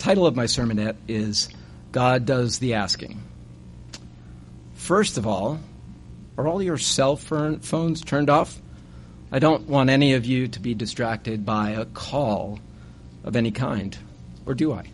title of my sermonette is God Does the Asking. First of all your cell phones turned off? I don't want any of you to be distracted by a call of any kind, or do I?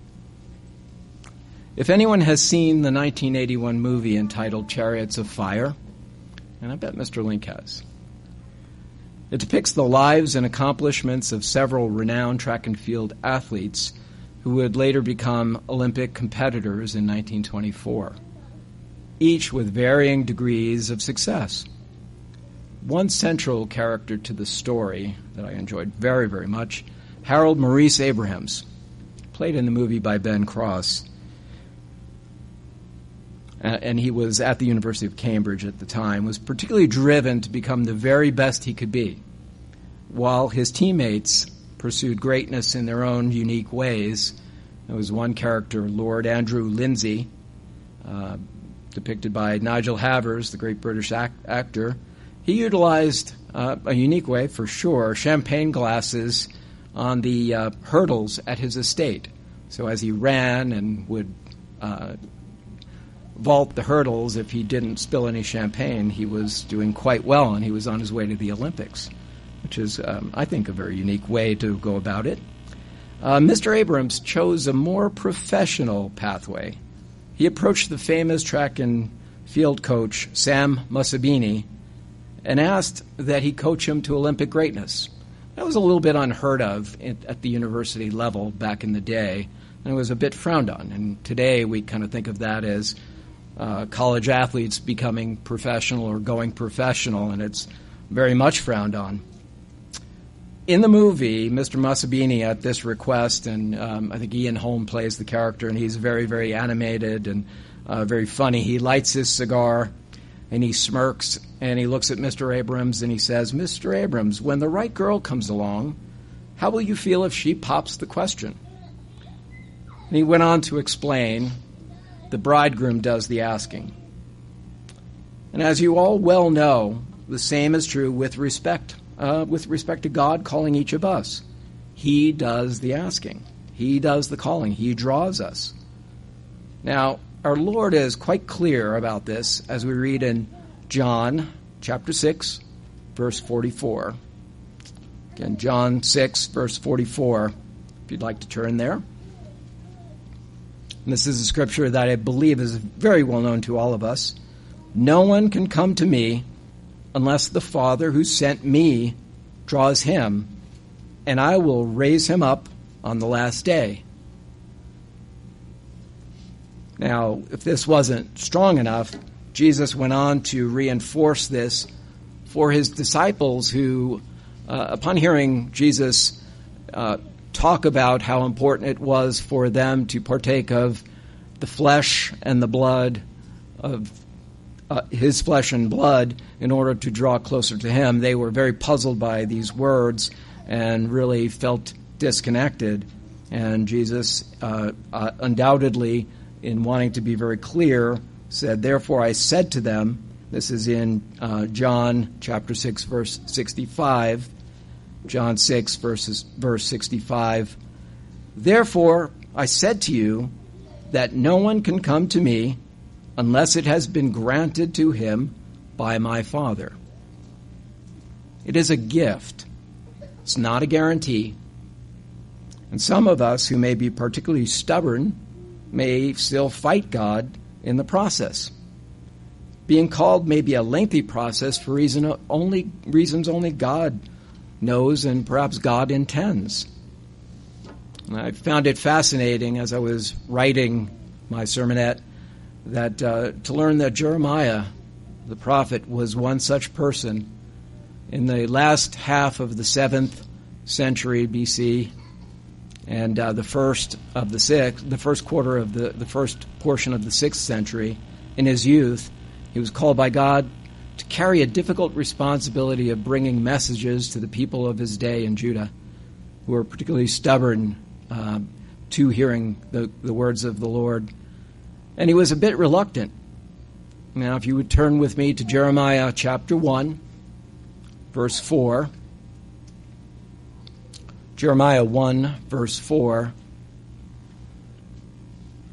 If anyone has seen the 1981 movie entitled Chariots of Fire, and I bet Mr. Link has, it depicts the lives and accomplishments of several renowned track and field athletes who would later become Olympic competitors in 1924, each with varying degrees of success. One central character to the story that I enjoyed very, very much, Harold Maurice Abrahams, played in the movie by Ben Cross, and he was at the University of Cambridge at the time, was particularly driven to become the very best he could be, while his teammates pursued greatness in their own unique ways. There was one character, Lord Andrew Lindsay, depicted by Nigel Havers, the great British actor. He utilized a unique way, for sure, champagne glasses on the hurdles at his estate. So as he ran and would vault the hurdles, if he didn't spill any champagne, he was doing quite well, and he was on his way to the Olympics, which is, I think, a very unique way to go about it. Mr. Abrams chose a more professional pathway. He approached the famous track and field coach, Sam Mussabini, and asked that he coach him to Olympic greatness. That was a little bit unheard of at the university level back in the day, and it was a bit frowned on. And today we kind of think of that as college athletes becoming professional or going professional, and it's very much frowned on. In the movie, Mr. Mussabini, at this request, and I think Ian Holm plays the character, and he's very, very animated and very funny. He lights his cigar, and he smirks, and he looks at Mr. Abrams, and he says, "Mr. Abrams, when the right girl comes along, how will you feel if she pops the question?" And he went on to explain, the bridegroom does the asking. And as you all well know, the same is true with respect to God calling each of us. He does the asking. He does the calling. He draws us. Now, our Lord is quite clear about this as we read in John chapter 6, verse 44. Again, John 6, verse 44, if you'd like to turn there. And this is a scripture that I believe is very well known to all of us. "No one can come to me unless the Father who sent me draws him, and I will raise him up on the last day." Now, if this wasn't strong enough, Jesus went on to reinforce this for his disciples who, upon hearing Jesus talk about how important it was for them to partake of the flesh and the blood of his flesh and blood in order to draw closer to him, they were very puzzled by these words and really felt disconnected. And Jesus, undoubtedly, in wanting to be very clear, said, "Therefore I said to them," this is in John chapter 6, verse 65, John 6, verse 65, "Therefore I said to you that no one can come to me unless it has been granted to him by my Father." It is a gift. It's not a guarantee. And some of us who may be particularly stubborn may still fight God in the process. Being called may be a lengthy process for reasons only God knows and perhaps God intends. And I found it fascinating as I was writing my sermonette that to learn that Jeremiah, the prophet, was one such person in the last half of the 7th century BC and the first quarter of the first portion of the 6th century. In his youth, he was called by God to carry a difficult responsibility of bringing messages to the people of his day in Judah, who were particularly stubborn to hearing the words of the Lord. And he was a bit reluctant. Now, if you would turn with me to Jeremiah chapter 1, verse 4. Jeremiah 1, verse 4.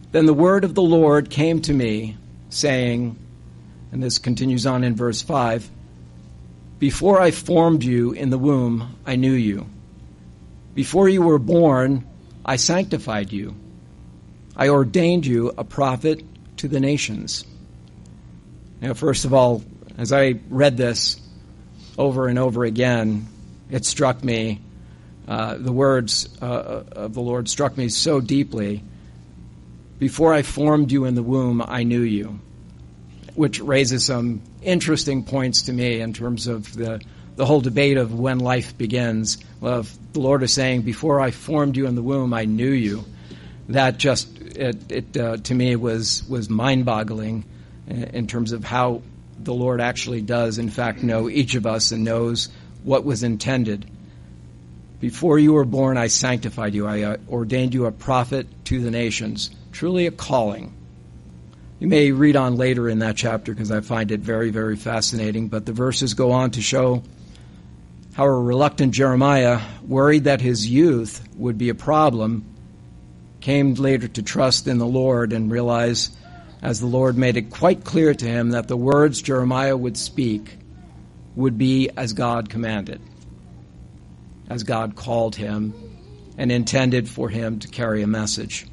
Then the word of the Lord came to me, saying, and this continues on in verse 5, before I formed you in the womb, I knew you. Before you were born, I sanctified you. I ordained you a prophet to the nations. Now, first of all, as I read this over and over again, it struck me, the words of the Lord struck me so deeply. Before I formed you in the womb, I knew you, which raises some interesting points to me in terms of the whole debate of when life begins. Well, if the Lord is saying, before I formed you in the womb, I knew you, that just, to me was mind-boggling in terms of how the Lord actually does, in fact, know each of us and knows what was intended. Before you were born, I sanctified you. I ordained you a prophet to the nations. Truly a calling. You may read on later in that chapter because I find it very, very fascinating, but the verses go on to show how a reluctant Jeremiah, worried that his youth would be a problem, came later to trust in the Lord and realize, as the Lord made it quite clear to him, that the words Jeremiah would speak would be as God commanded, as God called him and intended for him to carry a message.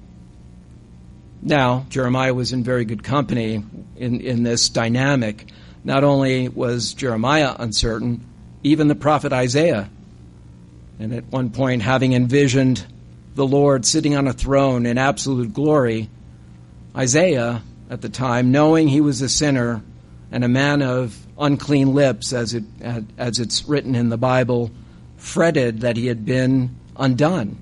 Now, Jeremiah was in very good company in this dynamic. Not only was Jeremiah uncertain, even the prophet Isaiah. And at one point, having envisioned the Lord sitting on a throne in absolute glory, Isaiah, at the time, knowing he was a sinner and a man of unclean lips, as it's written in the Bible, fretted that he had been undone.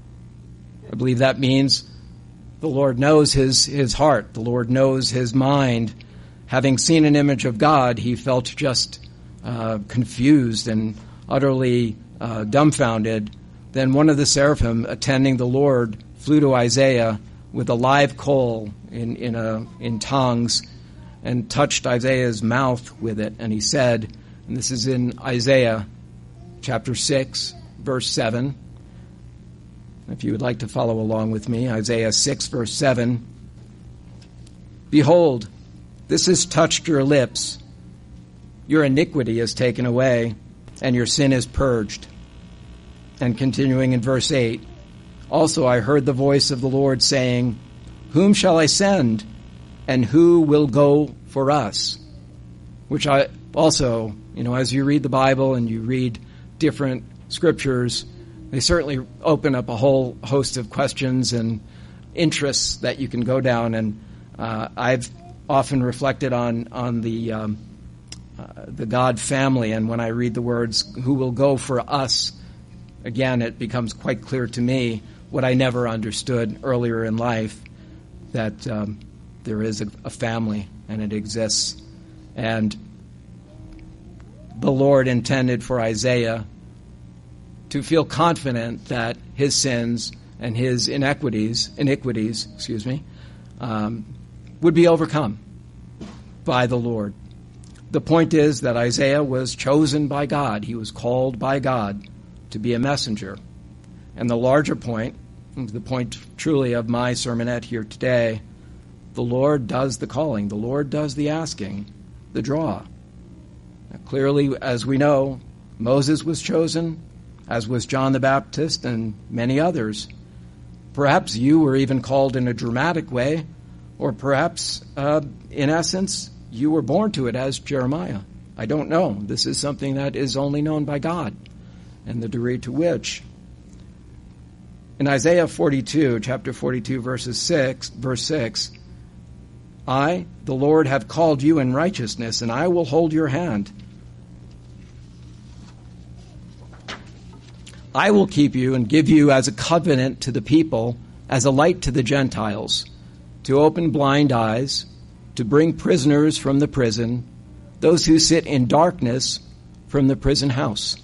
I believe that means the Lord knows his heart. The Lord knows his mind. Having seen an image of God, he felt just confused and utterly dumbfounded. Then one of the seraphim attending the Lord flew to Isaiah with a live coal in tongues and touched Isaiah's mouth with it. And he said, and this is in Isaiah chapter 6, verse 7. If you would like to follow along with me, Isaiah 6, verse 7. Behold, this has touched your lips. Your iniquity is taken away, and your sin is purged. And continuing in verse 8, also I heard the voice of the Lord saying, whom shall I send, and who will go for us? Which I also, as you read the Bible and you read different scriptures, they certainly open up a whole host of questions and interests that you can go down. And I've often reflected on the God family, and when I read the words, who will go for us, again, it becomes quite clear to me what I never understood earlier in life, that there is a family and it exists. And the Lord intended for Isaiah to feel confident that his sins and his iniquities, would be overcome by the Lord. The point is that Isaiah was chosen by God. He was called by God to be a messenger. And the larger point, the point truly of my sermonette here today, the Lord does the calling. The Lord does the asking, the draw. Now, clearly, as we know, Moses was chosen, as was John the Baptist and many others. Perhaps you were even called in a dramatic way, or perhaps, in essence, you were born to it as Jeremiah. I don't know. This is something that is only known by God and the degree to which. In Isaiah 42, chapter 42, verse 6, I, the Lord, have called you in righteousness, and I will hold your hand. I will keep you and give you as a covenant to the people, as a light to the Gentiles, to open blind eyes, to bring prisoners from the prison, those who sit in darkness from the prison house.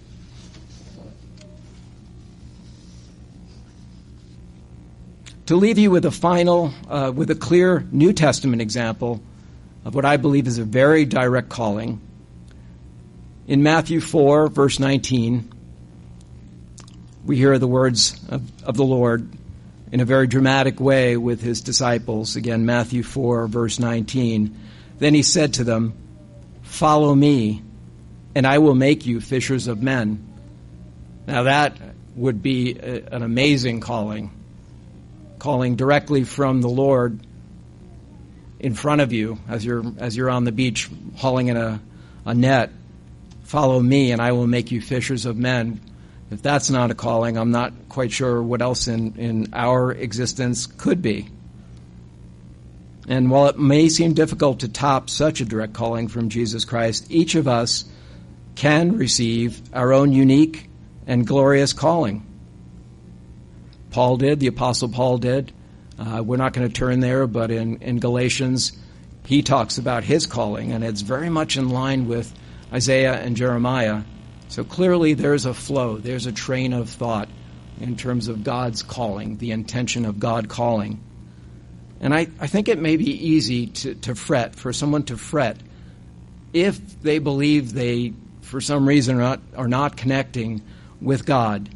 To leave you with a clear New Testament example of what I believe is a very direct calling. In Matthew 4, verse 19, we hear the words of the Lord. in a very dramatic way with his disciples. Again, Matthew 4, verse 19. Then he said to them, "Follow me, and I will make you fishers of men." Now that would be an amazing calling directly from the Lord in front of you as you're on the beach hauling in a net. Follow me, and I will make you fishers of men. If that's not a calling, I'm not quite sure what else in our existence could be. And while it may seem difficult to top such a direct calling from Jesus Christ, each of us can receive our own unique and glorious calling. Paul did, the Apostle Paul did. We're not going to turn there, but in Galatians, he talks about his calling, and it's very much in line with Isaiah and Jeremiah. So clearly there's a flow, there's a train of thought in terms of God's calling, the intention of God calling. And I think it may be easy to fret, for someone to fret, if they believe they, for some reason, are not connecting with God.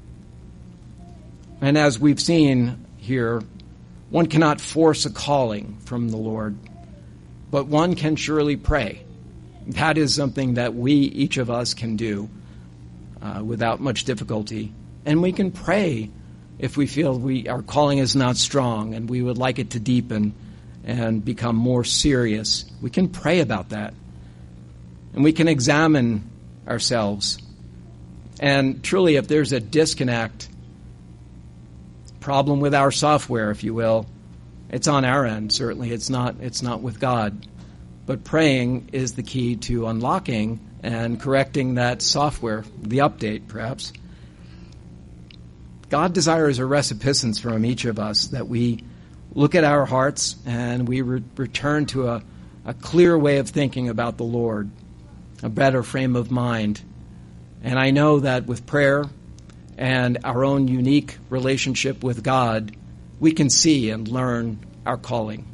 And as we've seen here, one cannot force a calling from the Lord, but one can surely pray. That is something that we, each of us, can do without much difficulty. And we can pray if we feel our calling is not strong and we would like it to deepen and become more serious. We can pray about that. And we can examine ourselves. And truly, if there's a disconnect, problem with our software, if you will, it's on our end. Certainly, it's not with God. But praying is the key to unlocking and correcting that software, the update, perhaps. God desires a recipiscence from each of us, that we look at our hearts and we return to a clear way of thinking about the Lord, a better frame of mind. And I know that with prayer and our own unique relationship with God, we can see and learn our calling.